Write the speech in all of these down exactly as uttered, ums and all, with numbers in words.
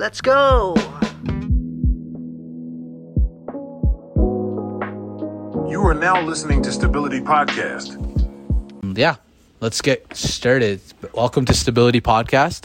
Let's go! You are now listening to Stability Podcast. Yeah, let's get started. Welcome to Stability Podcast.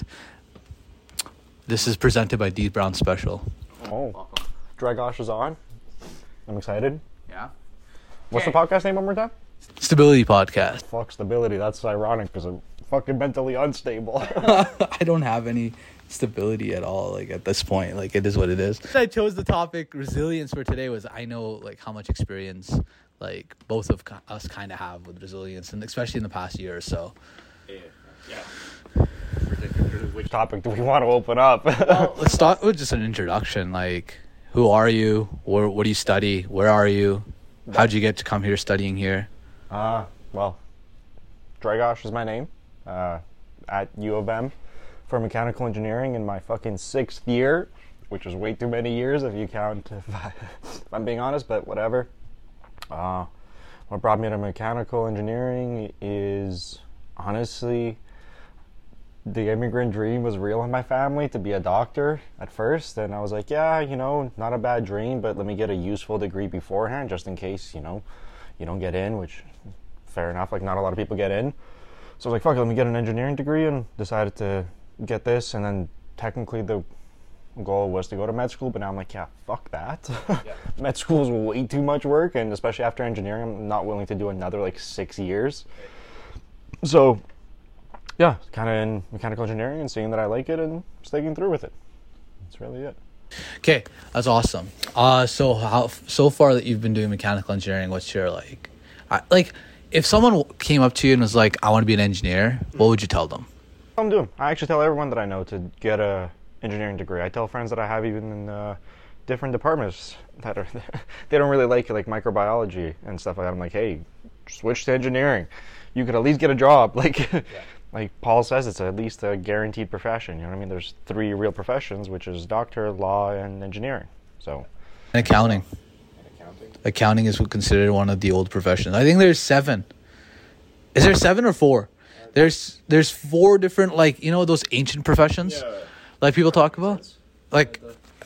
This is presented by D Brown Special. Oh, Dragosh is on. I'm excited. Yeah. What's Okay. the podcast name one more time? Stability Podcast. Fuck stability. That's ironic because I'm fucking mentally unstable. I don't have any stability at all, like, at this point. Like, it is what it is. I chose the topic resilience for today was I know, like, how much experience, like, both of ki- us kind of have with resilience, and especially in the past year or so. Yeah. yeah. Which topic do we want to open up? Well, let's start with just an introduction. Like, who are you? Where, what do you study? Where are you? How'd you get to come here studying here? Uh, well, Dragosh is my name. Uh, at U of M for mechanical engineering in my fucking sixth year, which is way too many years if you count, if, I, if I'm being honest, but whatever. Uh, what brought me to mechanical engineering is, honestly, the immigrant dream was real in my family to be a doctor at first, and I was like, yeah, you know, not a bad dream, but let me get a useful degree beforehand just in case, you know, you don't get in, which, fair enough, like, not a lot of people get in. So I was like, fuck it, let me get an engineering degree, and decided to get this, and then technically the goal was to go to med school, but now I'm like, yeah, fuck that. Yeah. Med school is way too much work, and especially after engineering, I'm not willing to do another, like, six years. So, yeah, kind of in mechanical engineering and seeing that I like it and sticking through with it. That's really it. Okay, that's awesome. Uh, so how so far that you've been doing mechanical engineering, what's your, like, I, like, if someone came up to you and was like, I want to be an engineer, what would you tell them? I'm doing. I actually tell everyone that I know to get a engineering degree. I tell friends that I have even in uh, different departments that are they don't really like like microbiology and stuff like that. I'm like, hey, switch to engineering. You could at least get a job. Like yeah. Like Paul says, it's at least a guaranteed profession. You know what I mean? There's three real professions, which is doctor, law, and engineering. So. And accounting. Accounting is considered one of the old professions. I think there's seven. Is there seven or four? There's there's four different, like, you know, those ancient professions, yeah. Like people talk about, like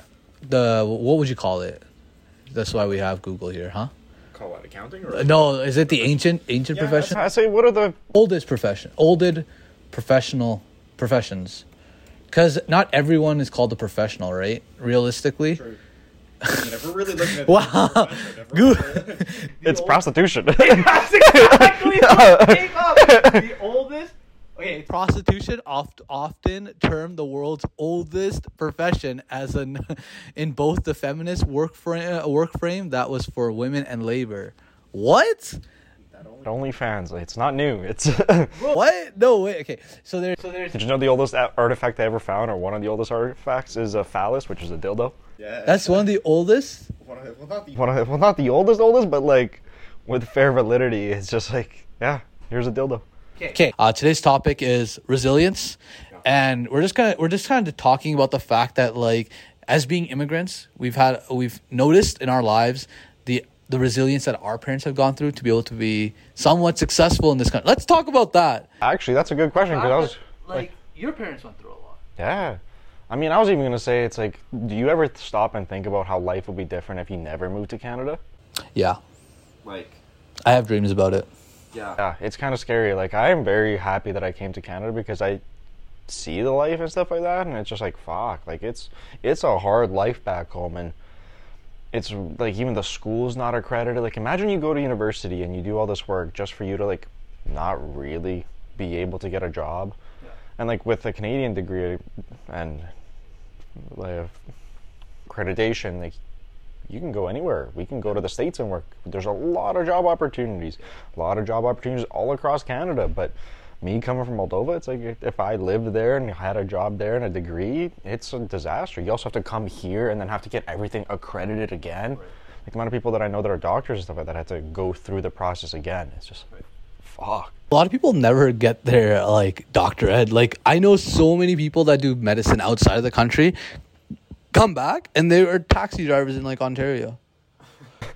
the what would you call it? That's why we have Google here, huh? Call it accounting, or no? Is it the ancient ancient yeah, profession? I say, what are the oldest profession? Oldest professional professions, because not everyone is called a professional, right? Realistically. True. I mean, if we're really looking at wow, good. It's old- prostitution. That's exactly what came up. The oldest. Okay, prostitution oft, often termed the world's oldest profession, as an in both the feminist work frame, work frame that was for women and labor. What? OnlyFans. It's not new. It's what? No way. Okay, so there's. So there's. Did you know the oldest artifact they ever found, or one of the oldest artifacts, is a phallus, which is a dildo? Yeah. That's one of the oldest. One of the, well, not the one of the, well, not the oldest, oldest, but like with fair validity. It's just like, yeah, here's a dildo. Okay. Uh, today's topic is resilience, and we're just kind of we're just kind of talking about the fact that, like, as being immigrants, we've had we've noticed in our lives the the resilience that our parents have gone through to be able to be somewhat successful in this country. Let's talk about that. Actually, that's a good question, because I was like, like, your parents went through a lot. Yeah. I mean, I was even going to say, it's like, do you ever stop and think about how life would be different if you never moved to Canada? Yeah. Like, I have dreams about it. Yeah. Yeah, it's kind of scary. Like, I am very happy that I came to Canada because I see the life and stuff like that, and it's just like, fuck. Like, it's it's a hard life back home, and it's like, even the school's not accredited. Like, imagine you go to university and you do all this work just for you to, like, not really be able to get a job. Yeah. And, like, with a Canadian degree and like accreditation, like, you can go anywhere. We can go to the States and work. There's a lot of job opportunities, a lot of job opportunities all across Canada. But me coming from Moldova, it's like, if I lived there and had a job there and a degree, it's a disaster. You also have to come here and then have to get everything accredited again. Right. Like, the amount of people that I know that are doctors and stuff like that had to go through the process again. It's just, right. Fuck. A lot of people never get their, like, doctorate. Like, I know so many people that do medicine outside of the country come back and they are taxi drivers in, like, Ontario.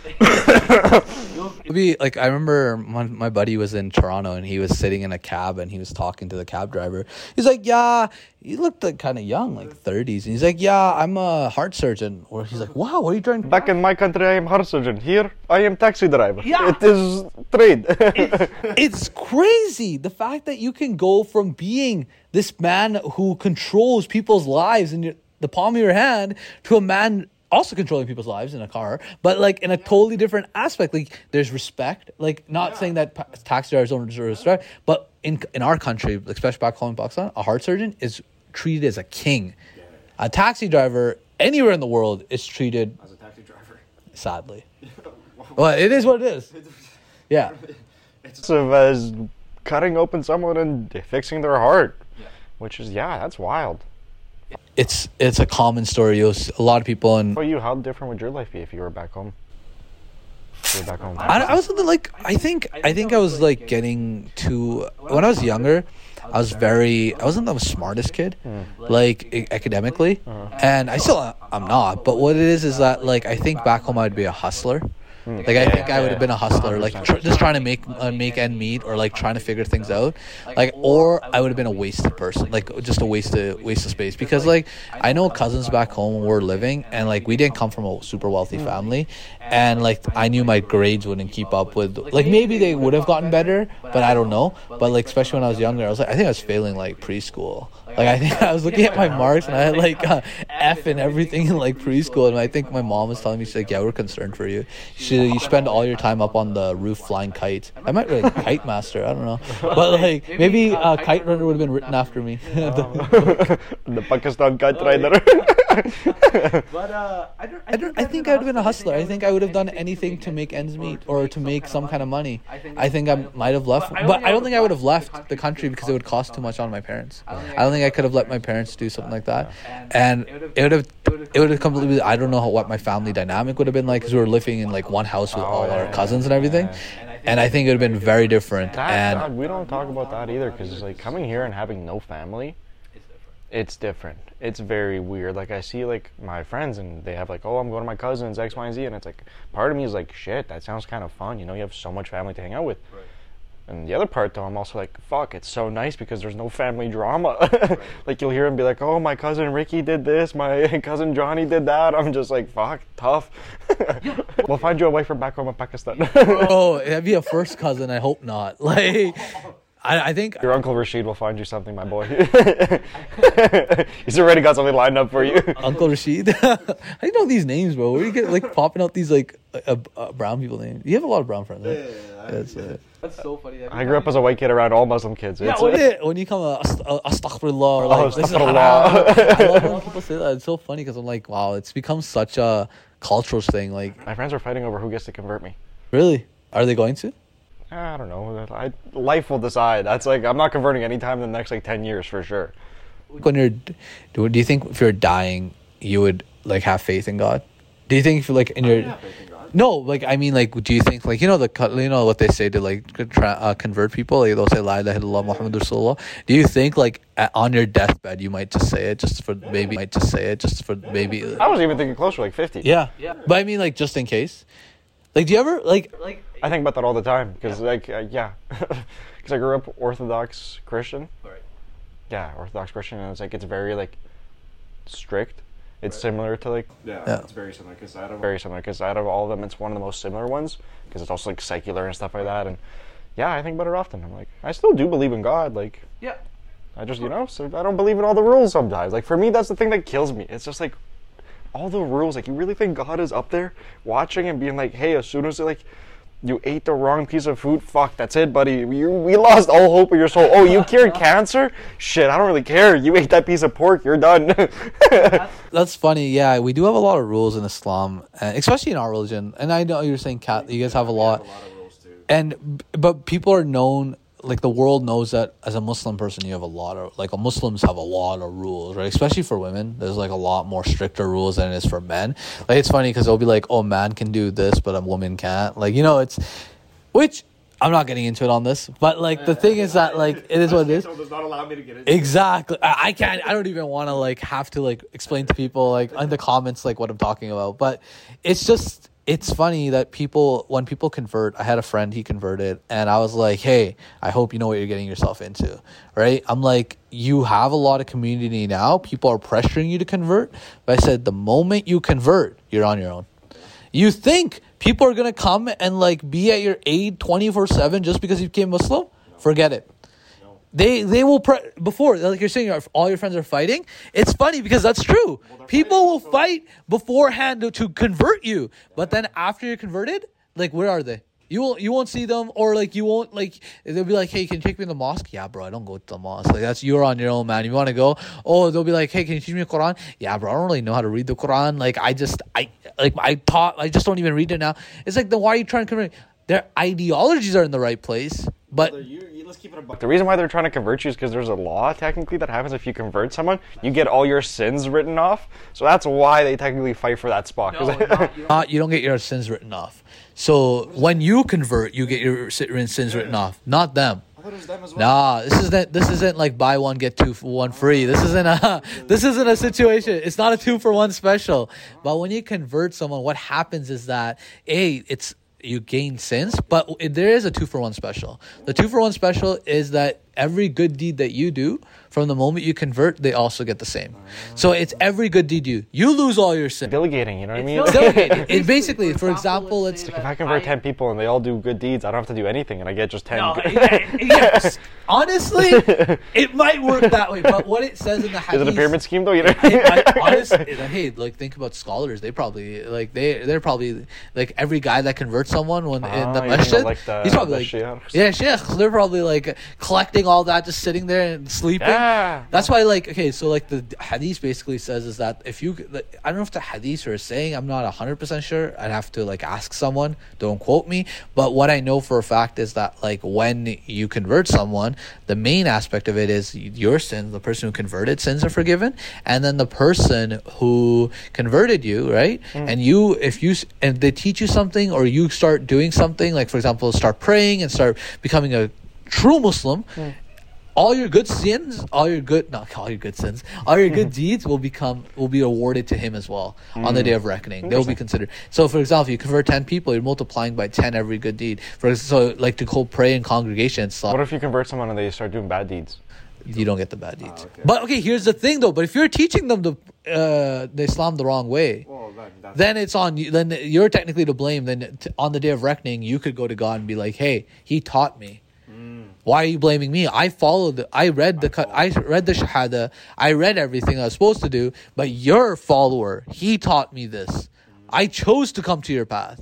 It'd be like I remember my, my buddy was in Toronto and he was sitting in a cab and he was talking to the cab driver. He's like, "Yeah, you looked like kind of young, like thirties." And he's like, "Yeah, I'm a heart surgeon." Or he's like, "Wow, what are you trying to?" Back in my country, I am heart surgeon. Here, I am taxi driver. Yeah. It is trade. it's, it's crazy the fact that you can go from being this man who controls people's lives in your, the palm of your hand to a man also controlling people's lives in a car, but like in a totally different aspect. Like there's respect, like not saying that pa- taxi drivers don't deserve respect, but in in our country, especially back home in Pakistan, a heart surgeon is treated as a king. A taxi driver anywhere in the world is treated As a taxi driver. sadly. Well, it is what it is. Yeah. So as cutting open someone and fixing their heart, which is, yeah, that's wild. It's it's a common story. You'll see a lot of people and For you, how different would your life be if you were back home? If you were back home. I, I was like I think I think I was like getting to when I was younger. I was very I wasn't the smartest kid, like a- academically, and I still I'm not. But what it is is that like I think back home I'd be a hustler. Like I think I would have been a hustler, like tr- just trying to make uh, make end meet, or like trying to figure things out, like, or I would have been a wasted person, like just a waste of waste of space. Because like I know cousins back home were living, and like we didn't come from a super wealthy family, and like I knew my grades wouldn't keep up with, like maybe they would have gotten better, but I don't know. But like especially when I was younger, I was like I think I was failing like preschool. Like I think I was looking at my marks and I had like uh, F and everything in like preschool, and I think my mom was telling me, she's like, "Yeah, we're concerned for you. You you spend all your time up on the roof flying kites." I might be like kite master, I don't know, but like maybe uh, kite runner would have been written after me. The Pakistan kite rider. But uh, I don't. I don't. I think I would have been a hustler. I think I would have done anything to make ends meet or to make some kind of money. I think I might have left, but I don't think I would have left the country because it would cost too much on my parents. I don't think I could have let my parents do something like that, and it would have. It would have completely. I don't know how, what my family dynamic would have been like, because we were living in like one house with all our cousins and everything, and I think it would have been very different. That, And God, we don't talk about that either, because like coming here and having no family, it's different. It's very weird. Like I see like my friends and they have like, oh, I'm going to my cousin's X, Y, and Z, and it's like part of me is like, shit, that sounds kind of fun. You know, you have so much family to hang out with. Right. And the other part though, I'm also like, fuck, it's so nice because there's no family drama. Right. Like you'll hear him be like, oh, my cousin Ricky did this, my cousin Johnny did that. I'm just like, fuck, tough. We'll find you a wife from back home in Pakistan. oh, that'd be a first cousin. I hope not. Like. I, I think your Uncle Rashid will find you something, my boy. He's already got something lined up for you. Uncle Rashid. How do you know these names, bro? Where do you get like popping out these like uh, uh, brown people names? You have a lot of brown friends, right? Yeah, yeah, yeah. That's, uh, That's so funny. I grew up as a white kid around all Muslim kids. yeah, It's, when, it, when you come uh, ast- uh, astaghfirullah, or like, Oh, this is astaghfirullah. haram. I love when people say that. It's so funny because I'm like, wow, it's become such a cultural thing. Like, my friends are fighting over who gets to convert me. really? Are they going to? I don't know. I, life will decide. That's like, I'm not converting anytime in the next like ten years for sure. When you're, do, do you think if you're dying, you would like have faith in God? Do you think if you're like in your, no, like I mean, like, do you think like you know the you know what they say to like try, uh, convert people? Like, they'll say La ilaha illallah Muhammadur Rasulullah. Do you think like at, on your deathbed you might just say it just for maybe might just say it just for maybe? I was even thinking closer, like fifty. Yeah, yeah. But I mean, like, just in case. Like, do you ever like like? I think about that all the time because, like, uh, yeah, because I grew up Orthodox Christian. Right. Yeah, Orthodox Christian, and it's like it's very like strict. It's right. similar to like Yeah, Yeah. it's very similar because I don't. very similar because out of all of them, it's one of the most similar ones because it's also like secular and stuff like that. And yeah, I think about it often. I'm like, I still do believe in God. Like, Yeah. I just you know, so I don't believe in all the rules sometimes. Like for me, that's the thing that kills me. It's just like all the rules. Like, you really think God is up there watching and being like, hey, as soon as like you ate the wrong piece of food, fuck, that's it, buddy. You, we lost all hope of your soul. Oh, you cured cancer? Shit, I don't really care. You ate that piece of pork, you're done. That's funny. Yeah, we do have a lot of rules in Islam, uh, especially in our religion. And I know you're saying, Kat, you guys have a lot. A lot of rules too. And but people are known, like the world knows that as a Muslim person, you have a lot of like Muslims have a lot of rules, right? Especially for women, there's like a lot more stricter rules than it is for men. Like it's funny because they'll be like, "Oh, man can do this, but a woman can't." Like you know, it's which I'm not getting into it on this, but like the thing is that like it is what it is. Does not allow me to get into Exactly. I I can't. I don't even want to like have to like explain to people like in the comments like what I'm talking about. But it's just it's funny that people, when people convert, I had a friend, he converted, and I was like, hey, I hope you know what you're getting yourself into, right? I'm like, you have a lot of community now. People are pressuring you to convert. But I said, the moment you convert, you're on your own. You think people are going to come and like be at your aid twenty-four seven just because you became Muslim? Forget it. They they will pre- before, like you're saying, your- all your friends are fighting. It's funny because that's true. People will fight beforehand to, to convert you, but then after you're converted, like where are they? You won't you won't see them, or like you won't like they'll be like, hey, can you take me to the mosque? Yeah, bro, I don't go to the mosque. Like that's you're on your own, man. You want to go? Oh, they'll be like, hey, can you teach me the Quran? Yeah, bro, I don't really know how to read the Quran. Like I just I like I taught I just don't even read it now. It's like then why are you trying to convert? Their ideologies are in the right place, but. You, you, let's keep it a buck. The reason why they're trying to convert you is because there's a law technically that happens if you convert someone, you get all your sins written off. So that's why they technically fight for that spot. 'Cause Uh, you don't get your sins written off. So when you convert, you get your si- sins written off, not them. I thought it was them as well. Nah, this isn't this isn't like buy one get two for one free. This isn't a this isn't a situation. It's not a two for one special. But when you convert someone, what happens is that a it's you gain sins, but it- there is a two for one special. The two for one special is that every good deed that you do from the moment you convert, they also get the same. So it's every good deed you you lose all your sins. delegating, you know what I mean? Delegating. It basically, for example, let's it's say If I convert ten people and they all do good deeds, I don't have to do anything and I get just ten. no, good- yes. Honestly, it might work that way. But what it says in the hadith, Is it a pyramid scheme though? You know? I, honestly, hey, like think about scholars. They probably like they they're probably like every guy that converts someone when in Ah, the you mean masjid, like the- he's probably the like sheikhs? yeah, sheikhs. They're probably like collecting all that, just sitting there and sleeping. Yeah. That's why, like, okay, so like the hadith basically says is that if you, like, I don't know if the hadith or a saying, I'm not a hundred percent sure. I'd have to like ask someone. Don't quote me. But what I know for a fact is that like when you convert someone, the main aspect of it is your sins. The person who converted sins are forgiven, and then the person who converted you, right? Mm. And you, if you, and they teach you something, or you start doing something, like for example, start praying and start becoming a true Muslim. Mm. All your good sins, all your good, not all your good sins, all your good deeds will become, will be awarded to him as well on the day of reckoning. They'll be considered. So, for example, if you convert ten people, you're multiplying by ten every good deed. For so, like to go pray in congregations, What if you convert someone and they start doing bad deeds? you don't get the bad deeds. okay. But okay, here's the thing though. But if you're teaching them the uh, the Islam the wrong way, Well, then, that's then it's on you. Then you're technically to blame. Then t- on the day of reckoning, you could go to God and be like, "Hey, he taught me. Why are you blaming me? I followed. The, I read the. cut- I read the shahada. I read everything I was supposed to do. But your follower, he taught me this. I chose to come to your path.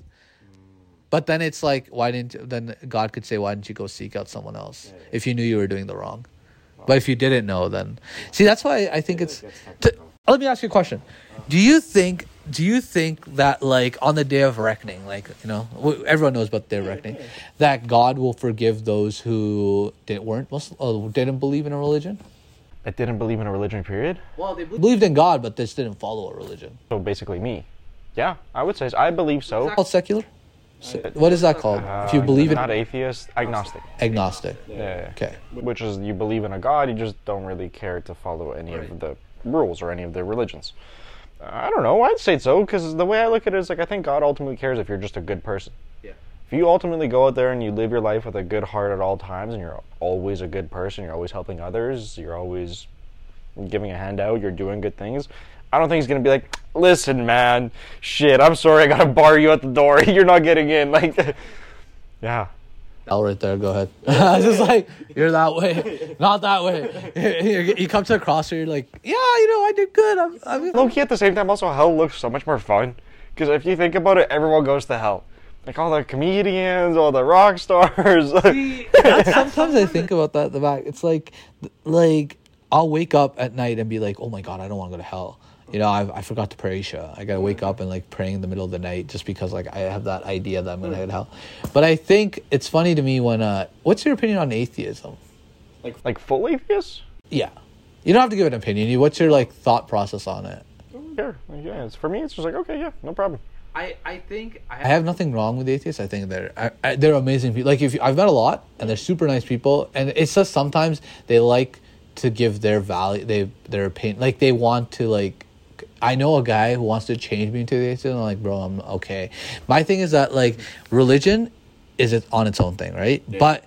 But then it's like, why didn't? Then God could say, why didn't you go seek out someone else if you knew you were doing the wrong? But if you didn't know, then see that's why I think it's. T- let me ask you a question. Do you think? Do you think that like on the day of reckoning, like you know, w- everyone knows about the day of reckoning, that God will forgive those who didn't weren't Muslim, uh, didn't believe in a religion? I didn't believe in a religion, period. Well, they believed in God, but they just didn't follow a religion. So basically me. Yeah, I would say so. I believe so. Called secular. Se- what is that called? if you Uh, believe in Not atheist, agnostic. agnostic. Yeah, yeah. Okay. Which is you believe in a God, you just don't really care to follow any of the rules or any of the religions. Uh, I don't know. I'd say so because the way I look at it is like I think God ultimately cares if you're just a good person. Yeah. If you ultimately go out there and you live your life with a good heart at all times, and you're always a good person, you're always helping others, you're always giving a handout, you're doing good things. I don't think he's gonna be like, listen, man, shit, I'm sorry, I gotta bar you at the door. You're not getting in. Like, yeah. L right there. Go ahead. I was just like, you're that way, not that way. you you come to a crossroad, you're like, yeah, you know, I did good. I'm, I'm Low key at the same time, also hell looks so much more fun. Because if you think about it, everyone goes to hell. Like all the comedians, all the rock stars. That's- sometimes I think about that. The back, it's like, like I'll wake up at night and be like, oh my god, I don't want to go to hell. You know, I I forgot to pray Isha. I gotta wake up and like praying in the middle of the night just because like I have that idea that I'm gonna go to hell. But I think it's funny to me when uh, what's your opinion on atheism? Like full atheists? Yeah, you don't have to give an opinion. You- What's your like thought process on it? Yeah, yeah. It's, for me, it's just like okay, yeah, no problem. I, I think I have nothing wrong with atheists. I think they're I, I, they're amazing people. Like if you, I've met a lot, and they're super nice people, and it's just sometimes they like to give their value, they their opinion, like they want to like I know a guy who wants to change me to the atheist, and I'm like, bro, I'm okay. My thing is that like religion is it on its own thing, right? Yeah. But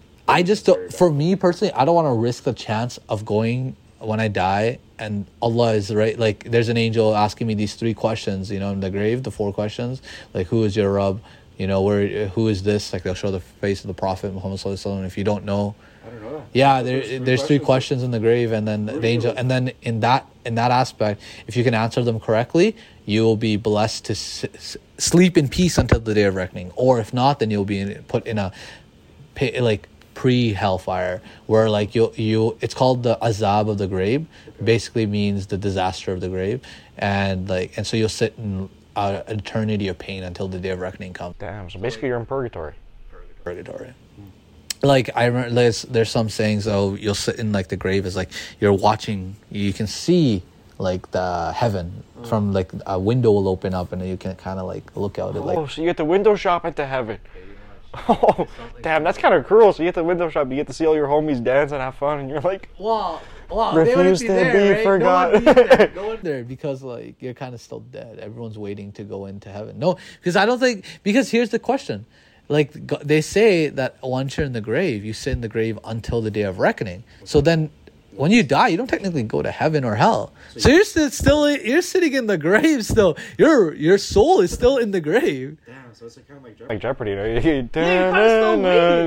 I just don't, for me personally, I don't want to risk the chance of going when I die and Allah is right. Like there's an angel asking me these three questions, you know, in the grave, the four questions, like who is your Rabb, you know, where who is this? Like they'll show the face of the Prophet Muhammad sallallahu alaihi wasallam. If you don't know, I don't know. Yeah, there, there's, three, there's three questions in the grave, and then the angel, and then in that in that aspect, if you can answer them correctly, you will be blessed to s- s- sleep in peace until the day of reckoning. Or if not, then you'll be in, put in a like pre hellfire, where like you you it's called the azab of the grave. Okay. Basically means the disaster of the grave, and like and so you'll sit in uh, an eternity of pain until the day of reckoning comes. Damn. So basically, you're in purgatory. Purgatory. Like I remember, there's, there's some sayings. Oh, you'll sit in like the grave is like you're watching. You can see like the heaven oh. from like a window will open up, and you can kind of like look out at like. Oh, so you get the window shop into heaven. Oh, damn, that's kind of cruel. So you get the window shop, you get to see all your homies dance and have fun, and you're like, wow, wow, refuse be to there, be right? forgotten. No one be there. No one there because like you're kind of still dead. Everyone's waiting to go into heaven. No, because I don't think because here's the question. Like they say that once you're in the grave, you sit in the grave until the day of reckoning. So then, when you die, you don't technically go to heaven or hell. So you're still, still you're sitting in the grave still. Your your soul is still in the grave. Damn, so it's like kind of like Jeopardy. Like Jeopardy, you know? Yeah, you're kind of still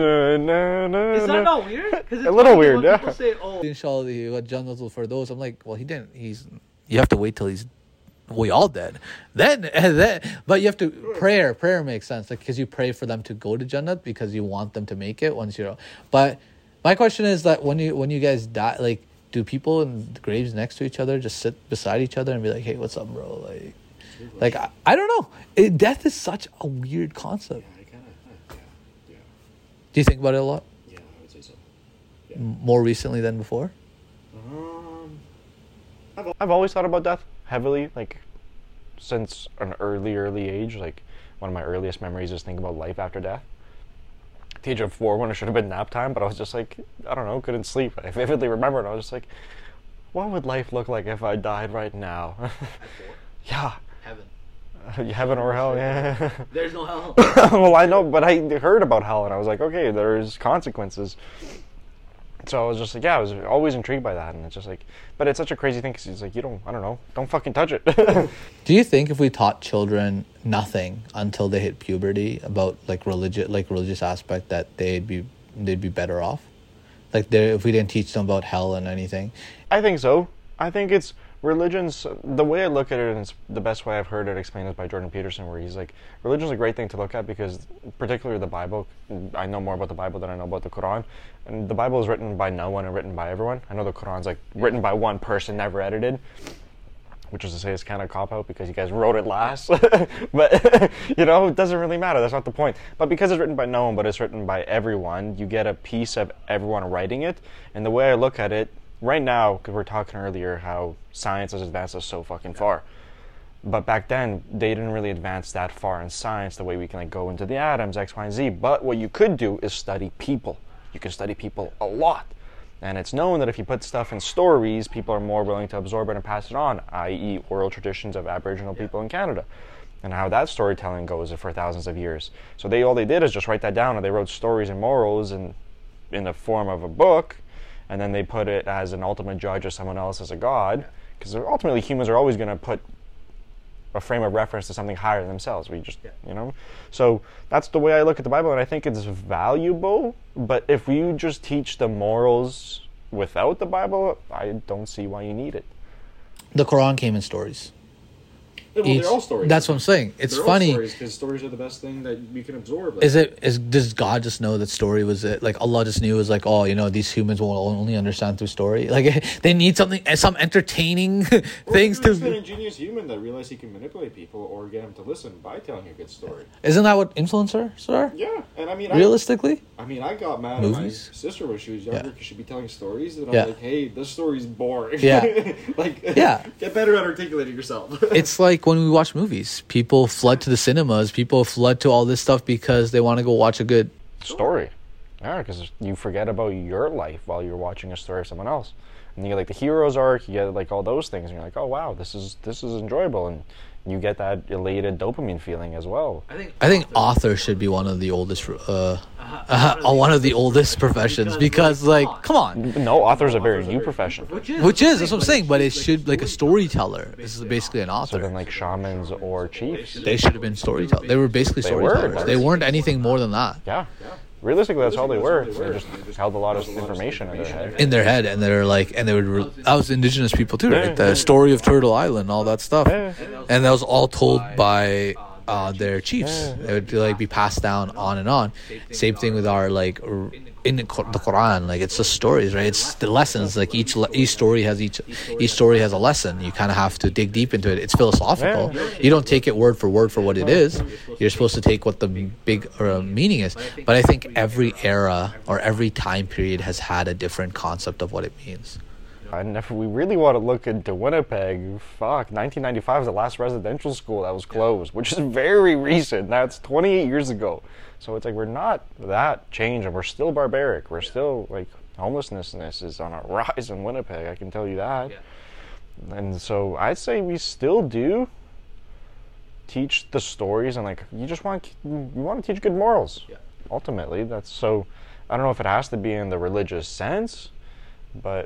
waiting. Is that not weird? A little weird, yeah. People say, "Oh, inshallah, what Jannatul Firdaus." I'm like, well, he didn't. He's. You have to wait till he's. We all dead. Then, then, but you have to prayer. Prayer makes sense, like because you pray for them to go to Jannat because you want them to make it once you're. But my question is that when you when you guys die, like, do people in the graves next to each other just sit beside each other and be like, "Hey, what's up, bro?" Like, like I, I don't know. It, death is such a weird concept. Yeah, I kind of. Yeah, yeah. Do you think about it a lot? Yeah, I would say so. Yeah. More recently than before. Um, I've I've always thought about death heavily, like since an early, early age. Like one of my earliest memories is thinking about life after death. At the age of four, when it should have been nap time, but I was just like, I don't know, couldn't sleep. I vividly remember it. I was just like, what would life look like if I died right now? Yeah. Heaven. Uh, heaven or hell, yeah. There's no hell. Well, I know, but I heard about hell, and I was like, okay, there's consequences. So I was just like, yeah, I was always intrigued by that, and it's just like, but it's such a crazy thing because it's like, you don't, I don't know, don't fucking touch it. Do you think if we taught children nothing until they hit puberty about like religious, like religious aspect, that they'd be they'd be better off? Like, they if we didn't teach them about hell and anything. I think so. I think it's religion's the way I look at it, and it's the best way I've heard it explained is by Jordan Peterson, where he's like, religion's a great thing to look at because, particularly the Bible, I know more about the Bible than I know about the Quran, and the Bible is written by no one and written by everyone. I know the Quran's like written by one person, never edited, which is to say it's kind of cop-out because you guys wrote it last, but you know, it doesn't really matter, that's not the point. But because it's written by no one, but it's written by everyone, you get a piece of everyone writing it, and the way I look at it, right now, because we were talking earlier how science has advanced us so fucking far. But back then, they didn't really advance that far in science the way we can like go into the atoms, X, Y, and Z. But what you could do is study people. You can study people a lot. And it's known that if you put stuff in stories, people are more willing to absorb it and pass it on, that is oral traditions of Aboriginal people in Canada. And how that storytelling goes for thousands of years. So they all they did is just write that down, and they wrote stories and morals in, in the form of a book, and then they put it as an ultimate judge or someone else as a god, because ultimately humans are always going to put a frame of reference to something higher than themselves. We just, yeah. you know, so that's the way I look at the Bible, and I think it's valuable. But if you just teach the morals without the Bible, I don't see why you need it. The Quran came in stories. Yeah, well, Each, they're all stories. That's what I'm saying. It's they're funny because stories, stories are the best thing that we can absorb. Like, is it is does God just know that story was it? Like Allah just knew it was like, oh, you know, these humans will only understand through story. Like they need something, some entertaining things to. It's an ingenious human that realized he can manipulate people or get them to listen by telling a good story. Isn't that what influencers are? Yeah, and I mean, realistically, I, I mean, I got mad Movies? at my sister when she was younger because Yeah. she'd be telling stories, and I'm Yeah. like, hey, this story's boring. Yeah. Like, Yeah. get better at articulating yourself. it's like when we watch movies, people flood to the cinemas, people flood to all this stuff because they want to go watch a good Story. Yeah, because you forget about your life while you're watching a story of someone else. And you get like the hero's arc, you get like all those things, and you're like, oh wow, this is this is enjoyable, and you get that elated dopamine feeling as well. I think I think author should be one of the oldest, uh, uh, one of the oldest professions because, like, come on. No, author's a very new profession. Which is, that's what I'm saying. But it should, like, a storyteller. This is basically an So author. then, like shamans or chiefs. They should have been storytellers. They were basically They were. storytellers. They weren't anything more than that. Yeah. Realistically, that's all they were. They just held a lot of information in their head. In their head, and they're like, and they would. Re- that was indigenous people too, right? The story of Turtle Island, all that stuff, Yeah. and that was all told by uh, their chiefs. It would like be passed down on and on. Same thing with our like r- in the Qu- the Quran, like it's the stories, right? It's the lessons. Like each le- each story has each each story has a lesson. You kind of have to dig deep into it. It's philosophical. You don't take it word for word for what it is. You're supposed to take what the big uh, meaning is. But I think every era or every time period has had a different concept of what it means. And if we really want to look into Winnipeg, fuck, nineteen ninety-five is the last residential school that was closed, which is very recent. That's twenty-eight years ago. So it's like we're not that changed, and we're still barbaric. We're still, like, homelessness is on a rise in Winnipeg, I can tell you that. And so I'd say we still do teach the stories, and, like, you just want, you want to teach good morals. Ultimately, that's so, I don't know if it has to be in the religious sense, but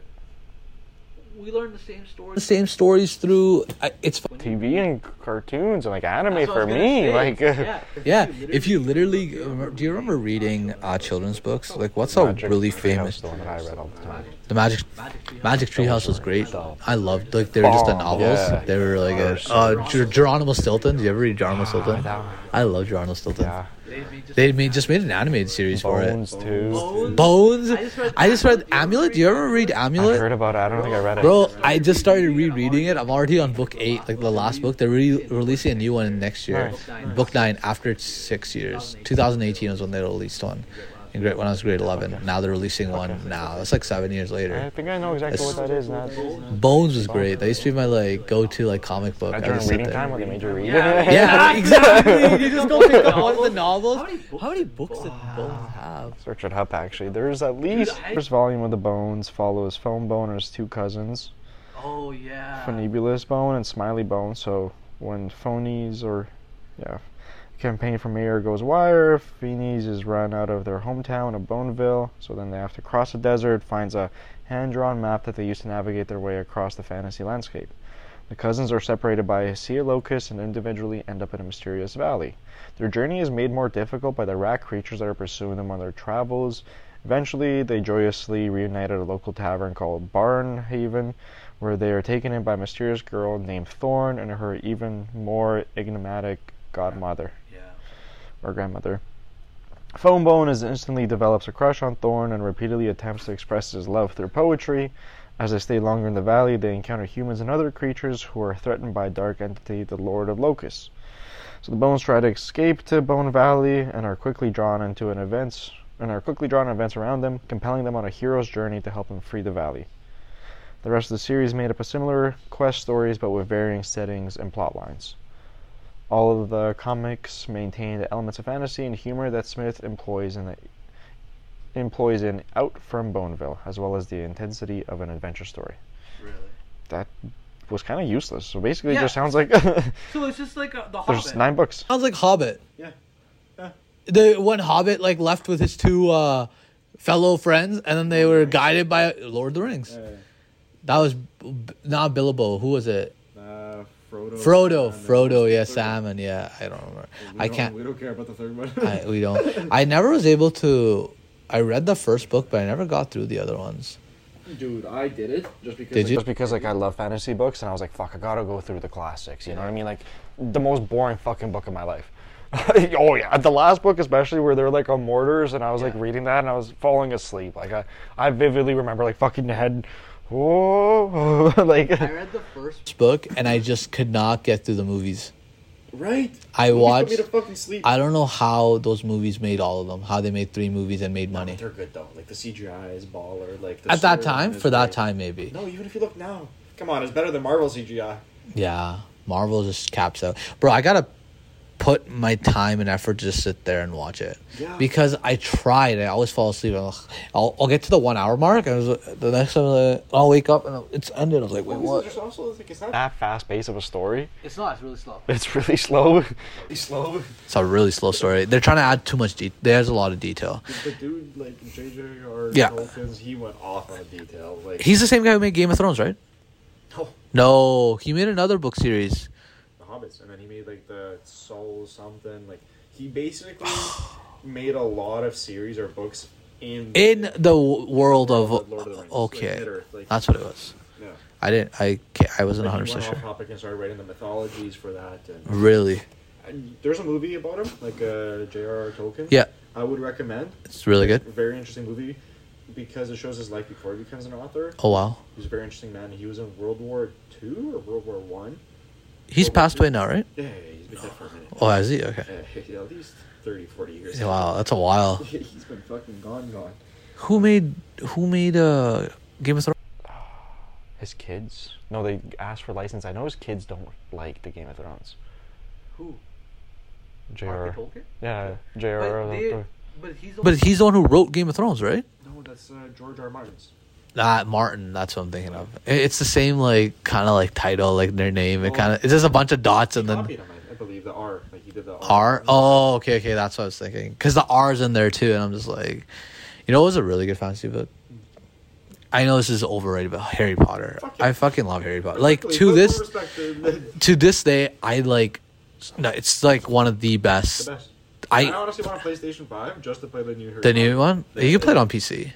We learn the same stories. The same stories through. Uh, it's T V and cartoons and like anime for me. Like, uh, yeah. If you literally, do you remember reading uh, children's books? Like, what's a Magic really Treehouse, famous? the one that I read all the time. The Magic Magic Treehouse was great. I loved like they were just the Bomb, novels. yeah. They were like a, so uh, Ger- Geronimo Stilton. Do you ever read Geronimo Stilton? I love Geronimo Stilton. Yeah. They made just made an animated series for it. Bones too. Bones. I just read Amulet. Do you ever read I Amulet? heard about it. I don't think I read it. Bro, I just started rereading it. I'm already on book eight, like the last book. They're re- releasing a new one next year. Nice. Book nine after six years. twenty eighteen was when they released one. In grade, when I was grade eleven. Now they're releasing one now. That's like seven years I later. think I know exactly It's- what that is now. Bones was great. That used to be my like go-to like comic book. I During just sit reading there. time when they made you read Yeah, it. yeah, exactly. You just go pick up one of the novels. How many books did Bones have? Search it up actually. There's at least first volume of the Bones follows Foam Bone and his two cousins, Oh yeah. Funibulus Bone and Smiley Bone. So when Phonies or yeah, campaign for mayor goes wire, Phonies is run out of their hometown of Boneville. So then they have to cross the desert, finds a hand-drawn map that they use to navigate their way across the fantasy landscape. The cousins are separated by a sea of locusts and individually end up in a mysterious valley. Their journey is made more difficult by the rat creatures that are pursuing them on their travels. Eventually, they joyously reunite at a local tavern called Barnhaven, where they are taken in by a mysterious girl named Thorn and her even more enigmatic godmother or grandmother. Foambone is instantly develops a crush on Thorn and repeatedly attempts to express his love through poetry. As they stay longer in the valley, they encounter humans and other creatures who are threatened by a dark entity, the Lord of Locusts. So the Bones try to escape to Bone Valley and are quickly drawn into an events and are quickly drawn in events around them, compelling them on a hero's journey to help them free the valley. The rest of the series made up of similar quest stories, but with varying settings and plot lines. All of the comics maintain the elements of fantasy and humor that Smith employs in the employs in Out from Boneville, as well as the intensity of an adventure story. Really? That was kind of useless. So basically, Yeah. it just sounds like So it's just like a, the there's Hobbit. nine books. Sounds like Hobbit. Yeah. Yeah. The when Hobbit like left with his two uh, fellow friends, and then they were guided by Lord of the Rings. Uh, That was b- not Bilbo. Who was it? uh, Frodo. Frodo. Sam, and Frodo. Yeah, third Sam, and yeah, I don't remember. one. We I don't- can't. We don't care about the third one. I, we don't. I never was able to. I read the first book, but I never got through the other ones. Dude, I did it just because. Did like, you? Just because like I love fantasy books, and I was like, fuck, I gotta go through the classics. You know what I mean? Like the most boring fucking book of my life. Oh yeah, the last book especially, where they're like on mortars, and I was like reading that, and I was falling asleep. Like I, I vividly remember like fucking head. Whoa, like I read the first book, and I just could not get through the movies. Right. I Movies watched- Put me to fucking sleep. I don't know how those movies made all of them. How they made three movies and made money. They're good though. Like the C G I is baller. Like the At that storyline time, is for that great. time, maybe. No, even if you look now, come on, it's better than Marvel C G I. Yeah, Marvel just caps out. Bro, I got a put my time and effort to just sit there and watch it. Yeah. Because I tried. I always fall asleep. I'll, I'll, I'll get to the one hour mark, and it was, the next time uh, I'll wake up and it's ended. I was like, wait, Well, what? there's also, like, it's not That fast pace of a story, It's not. It's really slow. it's really slow. really slow. It's a really slow story. They're trying to add too much detail. There's a lot of detail. The dude, like, J J R. Yeah. Tolkien's, he went off on detail. Like, He's the same guy who made Game of Thrones, right? oh, No, he made another book series. the Hobbits, and then he made like the Soul something. Like he basically made a lot of series or books in In the w- world of Lord of the Rings, like, okay, Middle-earth, like, that's what it was. yeah. I didn't. I can't, I wasn't Like, one he hundred went percent off sure. topic and started writing the mythologies for that. And, Really, and there's a movie about him, like uh, J R R. Tolkien. yeah, I would recommend. it's really good. Very interesting movie because it shows his life before he becomes an author. Oh wow, He's a very interesting man. He was in World War Two or World War One. he's World War passed Two. away now, right? Yeah, he's been dead for a minute. Oh, has he? Okay. Uh, yeah, at least thirty, forty years. Wow, that's a while. He's been fucking gone, gone. Who made Who made uh Game of Thrones? His kids? No, they asked for license. I know his kids don't like the Game of Thrones. Who? J Mark R. Tolkien? Yeah, J R. But he's the one who wrote Game of Thrones, right? No, that's uh, George R. R. Martin's. Ah, Martin. That's what I'm thinking of. It- It's the same like kind of like title, like their name. It Oh. kind of it's just a bunch of dots He and then copied him, I, I believe, the R. Like he did the R. Oh, okay, okay. That's what I was thinking. Because the R's in there too, and I'm just like, you know, it was a really good fantasy book. I know this is overrated, but Harry Potter. Fuck yeah. I fucking love Harry Potter. Like Luckily, to put this more respect to the, to this day, I like. No, it's like one of the the best. best. I, I honestly want a PlayStation five just to play the new Harry the new Potter. one. The- You can play it on P C.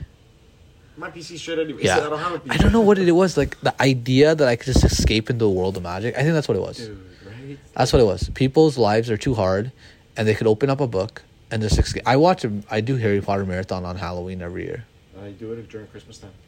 My P C shit anyway. Yeah, So I don't have a P C. I don't know what it was. Like the idea that I could just escape into a world of magic. I think that's what it was. Dude, right? That's what it was. People's lives are too hard, and they could open up a book and just escape. I watch. A, I do Harry Potter marathon on Halloween every year. I do it during Christmas time.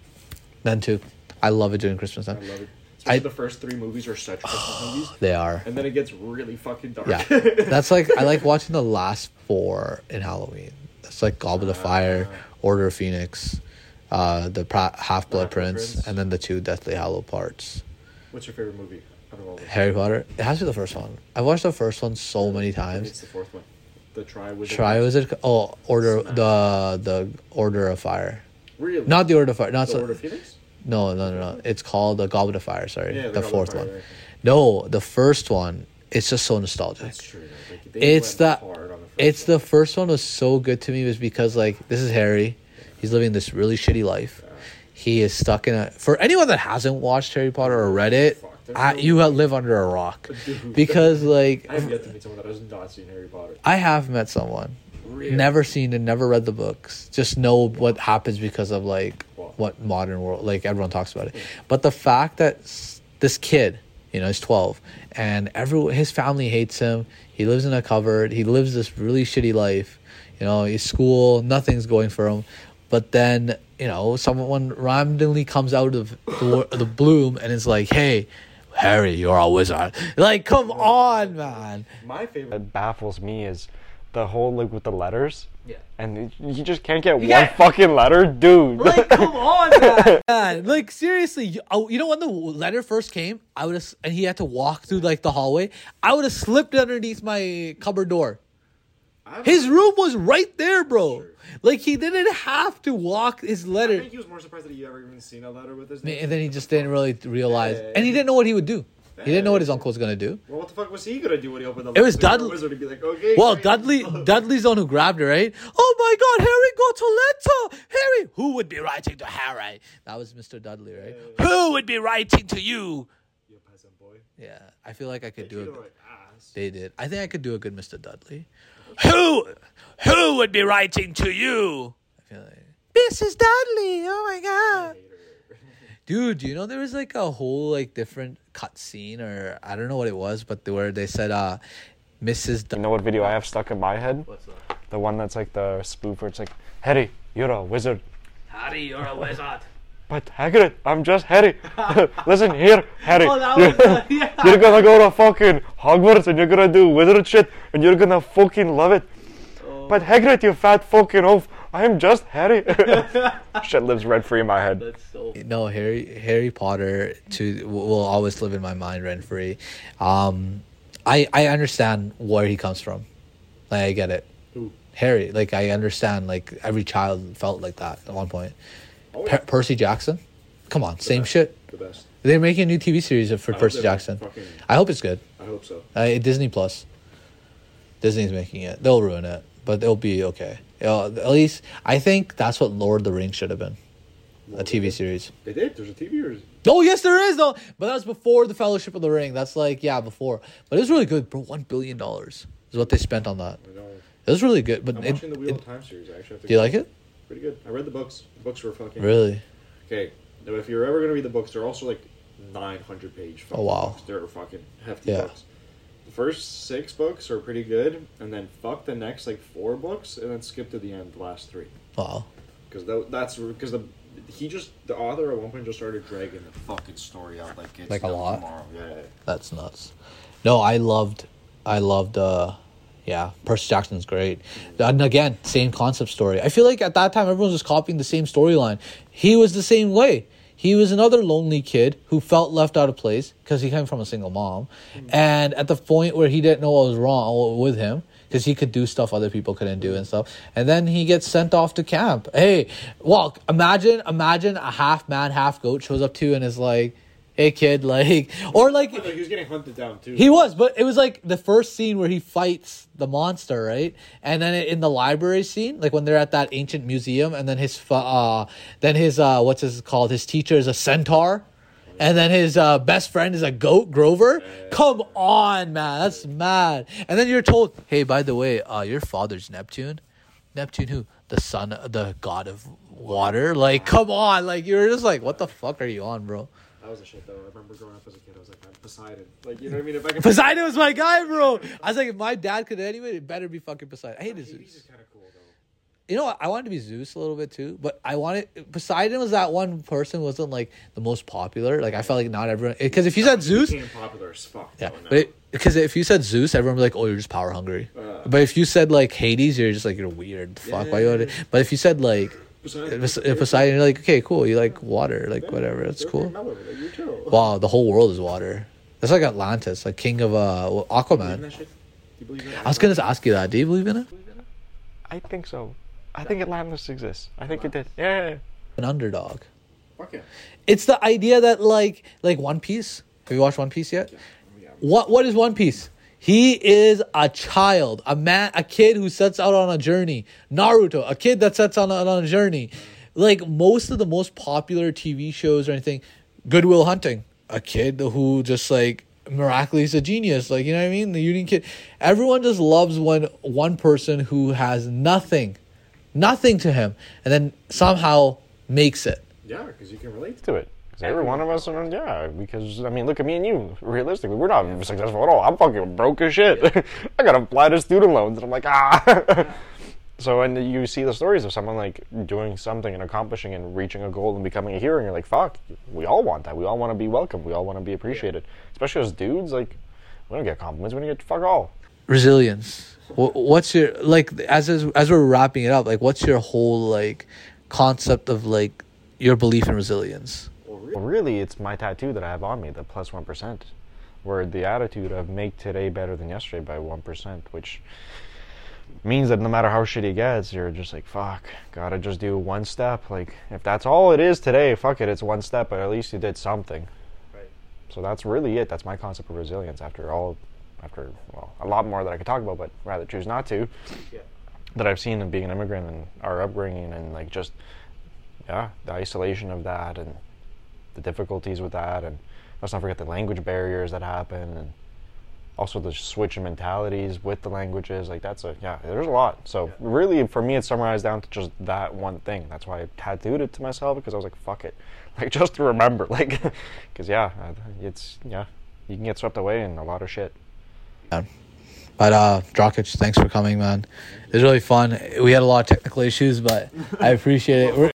Then too, I love it during Christmas I time. love it. Especially I- the first three movies are such Christmas movies. They are. And then it gets really fucking dark. Yeah, that's like I like watching the last four in Halloween. That's like Goblet of Fire, Order of Phoenix, uh, the pra- Half Blood Half-Blood Prince, Prince. and then the two Deathly Hallow parts. What's your favorite movie out of all of them? Harry Potter. It has to be the first one. I've watched the first one so many It's times. the fourth one. The Triwizard. Try was it? Oh, Order Smash. the the Order of Fire. Really? Not the Order of Fire. Not the so, Order of Phoenix? no, no, no, no. It's called the Goblet of Fire. Sorry, Yeah, the, Goblet of fourth Fire, one. right. No, the first one. It's just so nostalgic. That's true. Though. Like, they It's went the hard on the first it's one. the first one was so good to me was because like this is Harry. He's living this really shitty life. He is stuck in a. For anyone that hasn't watched Harry Potter or read it, Fuck, there's I, no- you live under a rock Dude. because like I have yet to meet someone that has not seen Harry Potter. I have met someone. Really? Never seen and never read the books. Just know what happens because of like Wow. what modern world like everyone talks about it. But the fact that s- this kid, you know, he's twelve and everyone his family hates him. He lives in a cupboard. He lives this really shitty life. You know, his school, nothing's going for him. But then, you know, someone randomly comes out of the, the bloom and is like, "Hey, Harry, you're a wizard." Like, come on, man. My favorite. That baffles me is the whole like with the letters. Yeah. And you just can't get one can't- fucking letter, dude. Like, come on, man. Man, like, seriously, you, oh, you know when the letter first came, I would have, and he had to walk through like the hallway. I would have slipped underneath my cupboard door. I His room was right there, bro. Like he didn't have to walk his I letter, think he was more surprised that he ever even seen a letter with his I mean, name. and then he just didn't really realize, Yeah. and he didn't know what he would do. He didn't know what his uncle was gonna do. Well, what the fuck was he gonna do when he opened the It was letter? Dudley- Wizard to be like, okay. Well, great. Dudley, Dudley's the one who grabbed her, right? Oh my God, Harry got a letter. Harry, who would be writing to Harry? That was Mister Dudley, right? Who would be writing to you? You peasant boy. Yeah, I feel like I could do Treated it. him like ass. They did. I think I could do a good Mister Dudley. Who, who would be writing to you? I feel like Missus Dudley. Oh my God. Dude, you know there was like a whole like different cut scene or I don't know what it was, but they, where they said uh Missus You Dudley. know what video I have stuck in my head? What's that? The one that's like the spoof where it's like, Harry, you're a wizard. Harry, you're a wizard. But Hagrid, I'm just Harry. Listen here, Harry. Oh, that you're, was uh, yeah. you're gonna go to fucking Hogwarts and you're gonna do wizard shit and you're gonna fucking love it. Oh. But Hagrid, you fat fucking oaf, I'm just Harry. Shit lives rent free in my head. That's so. No, Harry Harry Potter to will always live in my mind rent free. Um, I I understand where he comes from. Like, I get it. Who? Harry. Like, I understand. Like, every child felt like that at one point. Oh, Per- yeah. Percy Jackson. Come on, same best. shit. The best. They're making a new T V series for I hope Percy they Jackson. fucking- I hope it's good. I hope so. Uh, Disney Plus. Disney's making it. They'll ruin it, but it'll be okay. It'll, at least I think that's what Lord of the Rings should have been, a T V series. They did. There's a T V or Oh yes, there is though. But that's before the Fellowship of the Ring. That's like yeah, before. But it was really good, bro. One billion dollars is what they spent on that. I know. It was really good. But I'm it, watching the Wheel it- of Time series. I actually have to do you like it? Pretty good. I read the books. The books were fucking Really? okay. Now, if you're ever gonna read the books, they're also like nine hundred page. Oh, wow. Books. They're fucking hefty Yeah. books. The first six books are pretty good, and then fuck the next like four books, and then skip to the end, the last three, Wow. because that, that's because the he just the author at one point just started dragging the fucking story out like it's Like a done lot? tomorrow. Yeah, yeah, yeah. That's nuts. No, I loved, I loved, uh, yeah, Percy Jackson's great. And again, same concept story. I feel like at that time, everyone was just copying the same storyline. He was the same way. He was another lonely kid who felt left out of place because he came from a single mom. And at the point where he didn't know what was wrong with him, because he could do stuff other people couldn't do and stuff. And then he gets sent off to camp. Hey, well, imagine, imagine a half man, half goat shows up to you and is like, hey kid, like, or like, Like, he was getting hunted down too. he was, but it was like the first scene where he fights the monster, right? And then in the library scene, like when they're at that ancient museum, and then his, fa- uh, then his, uh, what's his called? His teacher is a centaur, and then his uh, best friend is a goat, Grover. Come on, man, that's mad. And then you're told, hey, by the way, uh, your father's Neptune. Neptune, who? The son, the god of water. Like, come on, like you're just like, what the fuck are you on, bro? That was the shit though. I remember growing up as a kid, I was like, I'm Poseidon. Like, you know what I mean? If I can Poseidon was my guy, bro. I was like, if my dad could anyway, it better be fucking Poseidon. I hated Hades Zeus. is kind of cool though. You know what? I wanted to be Zeus a little bit too, but I wanted Poseidon was that one person who wasn't like the most popular. Like I felt like not everyone, because if you said Zeus, Became popular as fuck. yeah, though, now. but because if you said Zeus, everyone would be like, oh, you're just power hungry. Uh. But if you said like Hades, you're just like you're weird. Fuck, why you? want to- But if you said like Poseidon, Pos- Poseidon, you're like okay, cool. You like water, like whatever. That's they're cool. mellow, like, you chill. Wow, the whole world is water. That's like Atlantis, like king of uh Believe in Aquaman. that shit? Do you believe in that? I was gonna ask you that. Do you believe in it? I think so. I think Atlantis exists. I think it did. Yeah, yeah, yeah. An underdog. Fuck yeah. It's the idea that like like One Piece. Have you watched One Piece yet? Yeah. What what is One Piece? He is a child, a man, a kid who sets out on a journey. Naruto, a kid that sets out on, on a journey. Like most of the most popular T V shows or anything, Goodwill Hunting, a kid who just like miraculously is a genius. Like you know what I mean? The union kid. Everyone just loves when one person who has nothing, nothing to him, and then somehow makes it. Yeah, because you can relate. To it. Because every one of us, are, yeah, because, I mean, look at me and you. Realistically, we're not successful at all. I'm fucking broke as shit. I gotta apply to student loans, and I'm like, ah. So, and you see the stories of someone, like, doing something and accomplishing and reaching a goal and becoming a hero, and you're like, fuck, we all want that. We all want to be welcome. We all want to be appreciated. Especially as dudes, like, we don't get compliments. We don't get fuck all. Resilience. Wh- What's your like as as as we're wrapping it up? Like, what's your whole like concept of like your belief in resilience? Well, really, it's my tattoo that I have on me, the plus one percent, where the attitude of make today better than yesterday by one percent, which means that no matter how shitty it gets, you're just like, fuck, gotta just do one step. Like, if that's all it is today, fuck it, it's one step, but at least you did something. Right. So that's really it. That's my concept of resilience after all, after, well, a lot more that I could talk about, but rather choose not to, Yeah. that I've seen in being an immigrant and our upbringing and, like, just, yeah, the isolation of that and the difficulties with that, and let's not forget the language barriers that happen, and also the switch in mentalities with the languages. Like, that's a, yeah, there's a lot. So really, for me, it's summarized down to just that one thing. That's why I tattooed it to myself, because I was like, fuck it, like, just to remember, like, because yeah, it's, yeah, you can get swept away in a lot of shit. But uh Drakic, thanks for coming, man. It was really fun. We had a lot of technical issues, but I appreciate it. We're